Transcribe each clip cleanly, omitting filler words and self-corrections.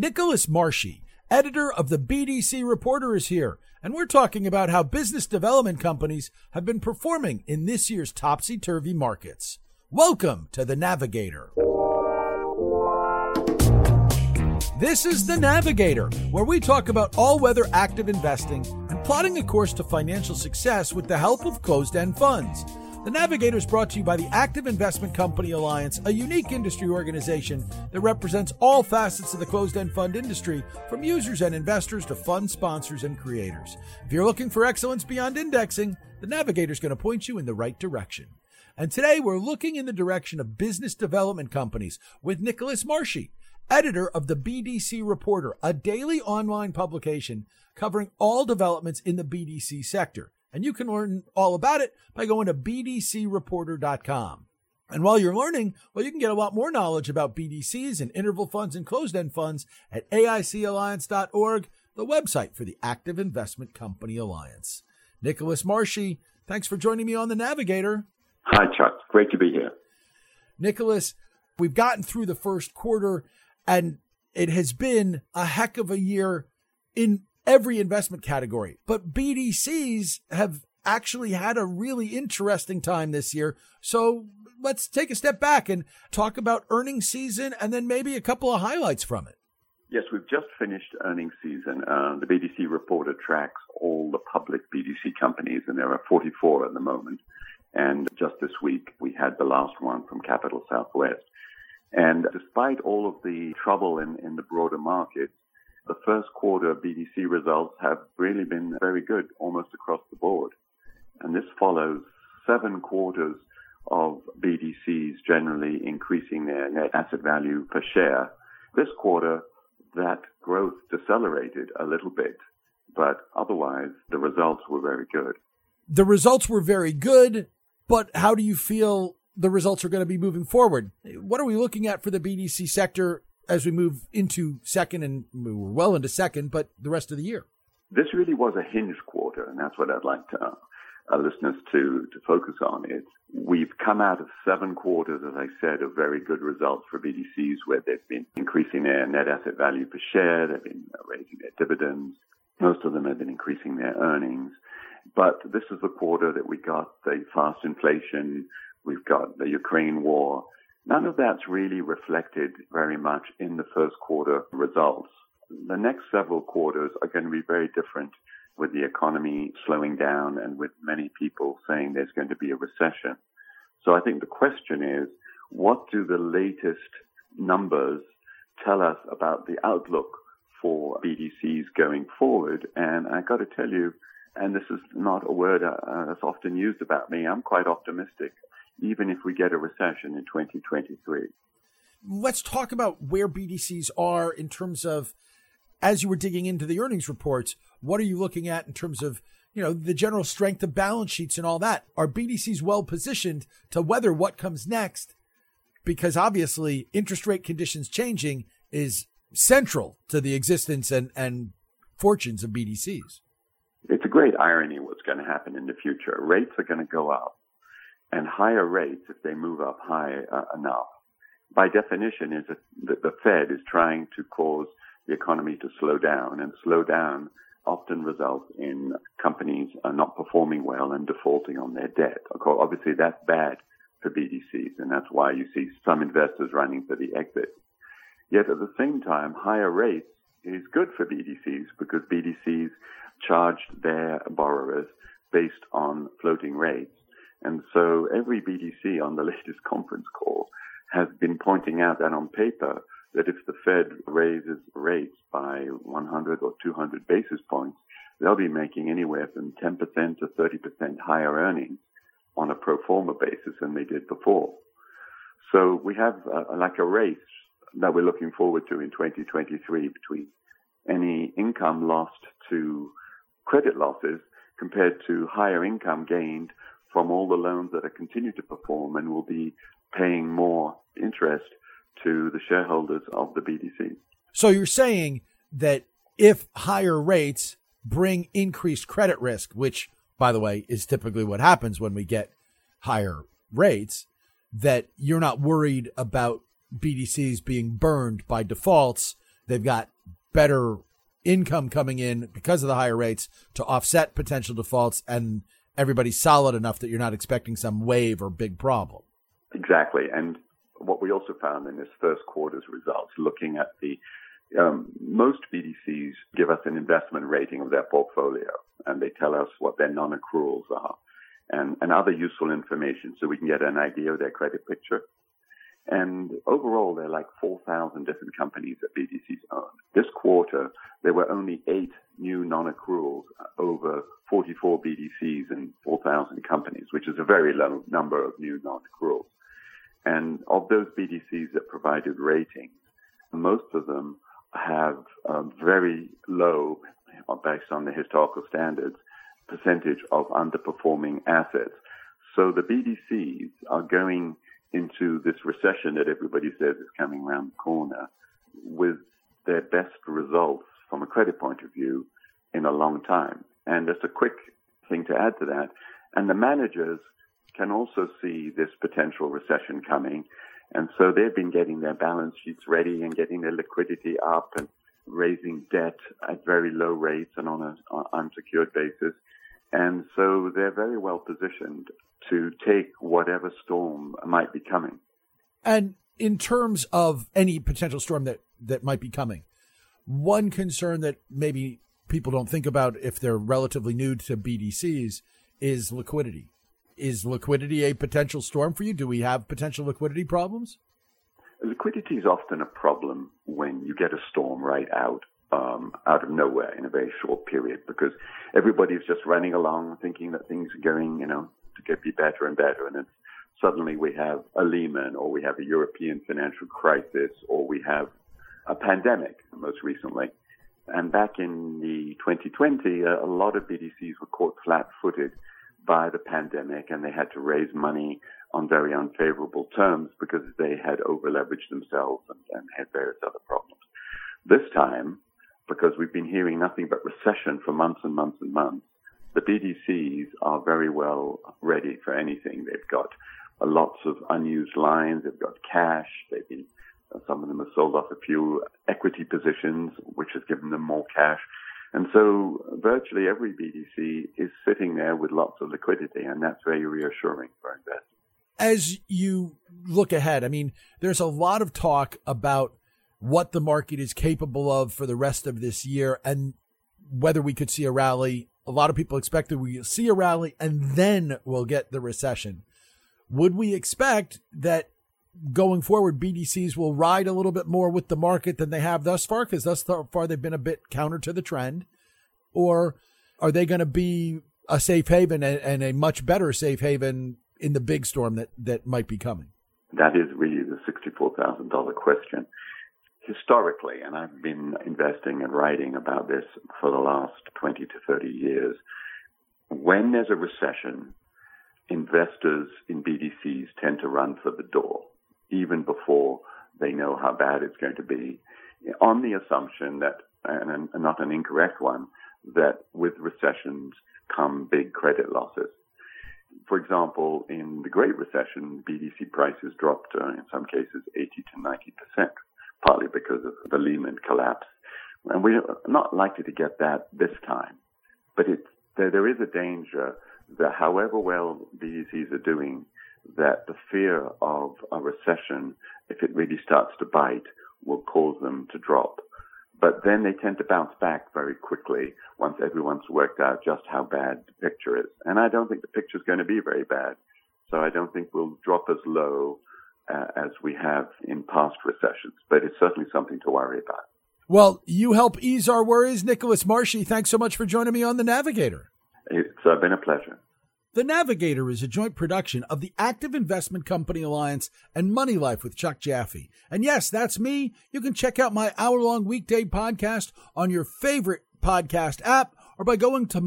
Nicholas Marshy, editor of the BDC Reporter, is here, and we're talking about how business development companies have been performing in this year's topsy-turvy markets. Welcome to The Navigator. This is The Navigator, where we talk about all-weather active investing and plotting a course to financial success with the help of closed-end funds. The Navigator is brought to you by the Active Investment Company Alliance, a unique industry organization that represents all facets of the closed-end fund industry, from users and investors to fund sponsors and creators. If you're looking for excellence beyond indexing, the Navigator is going to point you in the right direction. And today we're looking in the direction of business development companies with Nicholas Marshy, editor of the BDC Reporter, a daily online publication covering all developments in the BDC sector. And you can learn all about it by going to bdcreporter.com. And while you're learning, well, you can get a lot more knowledge about BDCs and interval funds and closed-end funds at aicalliance.org, the website for the Active Investment Company Alliance. Nicholas Marshy, thanks for joining me on The Navigator. Hi, Chuck. Great to be here. Nicholas, we've gotten through the first quarter, and it has been a heck of a year in every investment category. But BDCs have actually had a really interesting time this year. So let's take a step back and talk about earnings season and then maybe a couple of highlights from it. Yes, we've just finished earnings season. The BDC Reporter tracks all the public BDC companies, and there are 44 at the moment. And just this week, we had the last one from Capital Southwest. And despite all of the trouble in the broader market, the first quarter BDC results have really been very good almost across the board. And this follows 7 quarters of BDCs generally increasing their net asset value per share. This quarter, that growth decelerated a little bit, but otherwise the results were very good. The results were very good, but how do you feel the results are going to be moving forward? What are we looking at for the BDC sector as we move into second, and we're well into second, but the rest of the year? This really was a hinge quarter, and that's what I'd like our listeners to focus on. We've come out of 7 quarters, as I said, of very good results for BDCs, where they've been increasing their net asset value per share, they've been raising their dividends, most of them have been increasing their earnings. But this is the quarter that we got the fast inflation, we've got the Ukraine war. None of that's really reflected very much in the first quarter results. The next several quarters are going to be very different, with the economy slowing down and with many people saying there's going to be a recession. So I think the question is, what do the latest numbers tell us about the outlook for BDCs going forward? And I got to tell you, and this is not a word that's often used about me, I'm quite optimistic, even if we get a recession in 2023. Let's talk about where BDCs are in terms of, as you were digging into the earnings reports, what are you looking at in terms of, the general strength of balance sheets and all that? Are BDCs well positioned to weather what comes next? Because obviously interest rate conditions changing is central to the existence and fortunes of BDCs. It's a great irony what's going to happen in the future. Rates are going to go up. And higher rates, if they move up high enough, by definition, is that the Fed is trying to cause the economy to slow down, and slow down often results in companies not performing well and defaulting on their debt. Obviously, that's bad for BDCs, and that's why you see some investors running for the exit. Yet at the same time, higher rates is good for BDCs, because BDCs charge their borrowers based on floating rates. And so every BDC on the latest conference call has been pointing out that on paper, that if the Fed raises rates by 100 or 200 basis points, they'll be making anywhere from 10% to 30% higher earnings on a pro forma basis than they did before. So we have like a race that we're looking forward to in 2023 between any income lost to credit losses compared to higher income gained from all the loans that are continue to perform and will be paying more interest to the shareholders of the BDC. So you're saying that if higher rates bring increased credit risk, which, by the way, is typically what happens when we get higher rates, that you're not worried about BDCs being burned by defaults. they've got better income coming in because of the higher rates to offset potential defaults, and everybody's solid enough that you're not expecting some wave or big problem. Exactly. And what we also found in this first quarter's results, looking at the most BDCs give us an investment rating of their portfolio, and they tell us what their non-accruals are and other useful information so we can get an idea of their credit picture. And overall, there are like 4,000 different companies that BDCs own. This quarter, there were only 8 new non-accruals over 44 BDCs and 4,000 companies, which is a very low number of new non-accruals. And of those BDCs that provided ratings, most of them have a very low, based on the historical standards, percentage of underperforming assets. So the BDCs are going into this recession that everybody says is coming around the corner with their best results from a credit point of view in a long time. And just a quick thing to add to that, and the managers can also see this potential recession coming. And so they've been getting their balance sheets ready and getting their liquidity up and raising debt at very low rates and on an unsecured basis. And so they're very well positioned to take whatever storm might be coming. And in terms of any potential storm that might be coming, one concern that maybe people don't think about if they're relatively new to BDCs is liquidity. Is liquidity a potential storm for you? Do we have potential liquidity problems? Liquidity is often a problem when you get a storm right out of nowhere in a very short period, because everybody's just running along thinking that things are going, to be better and better. And then suddenly we have a Lehman, or we have a European financial crisis, or we have a pandemic most recently. And back in the 2020, a lot of BDCs were caught flat-footed by the pandemic, and they had to raise money on very unfavorable terms because they had over-leveraged themselves and had various other problems. This time, because we've been hearing nothing but recession for months and months and months, the BDCs are very well ready for anything. They've got lots of unused lines. They've got cash. Some of them have sold off a few equity positions, which has given them more cash. And so virtually every BDC is sitting there with lots of liquidity, and that's very reassuring for investors. As you look ahead, there's a lot of talk about what the market is capable of for the rest of this year and whether we could see a rally. A lot of people expect that we see a rally and then we'll get the recession. Would we expect that going forward, BDCs will ride a little bit more with the market than they have thus far, because thus far they've been a bit counter to the trend? Or are they going to be a safe haven and a much better safe haven in the big storm that might be coming? That is really the $64,000 question. Historically, and I've been investing and writing about this for the last 20 to 30 years, when there's a recession, investors in BDCs tend to run for the door, even before they know how bad it's going to be, on the assumption that, and not an incorrect one, that with recessions come big credit losses. For example, in the Great Recession, BDC prices dropped, in some cases, 80 to 90%, partly because of the Lehman collapse. And we're not likely to get that this time. But there is a danger that however well BDCs are doing, that the fear of a recession, if it really starts to bite, will cause them to drop. But then they tend to bounce back very quickly once everyone's worked out just how bad the picture is. And I don't think the picture's going to be very bad. So I don't think we'll drop as low as we have in past recessions. But it's certainly something to worry about. Well, you help ease our worries. Nicholas Marshy, thanks so much for joining me on The Navigator. It's been a pleasure. The Navigator is a joint production of the Active Investment Company Alliance and Money Life with Chuck Jaffe. And yes, that's me. You can check out my hour-long weekday podcast on your favorite podcast app or by going to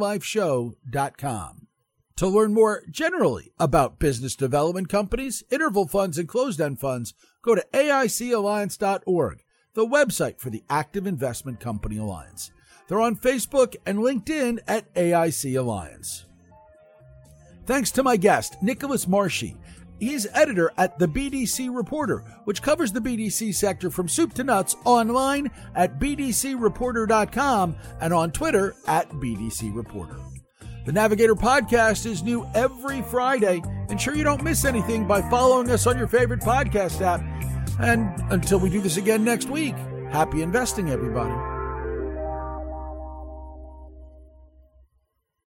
moneylifeshow.com. To learn more generally about business development companies, interval funds, and closed-end funds, go to AICalliance.org, the website for the Active Investment Company Alliance. They're on Facebook and LinkedIn at AIC Alliance. Thanks to my guest, Nicholas Marshy, He's editor at the BDC Reporter, which covers the BDC sector from soup to nuts, online at bdcreporter.com and on Twitter at BDC Reporter. The Navigator podcast is new every Friday. Ensure you don't miss anything by following us on your favorite podcast app. And until we do this again next week, happy investing, everybody.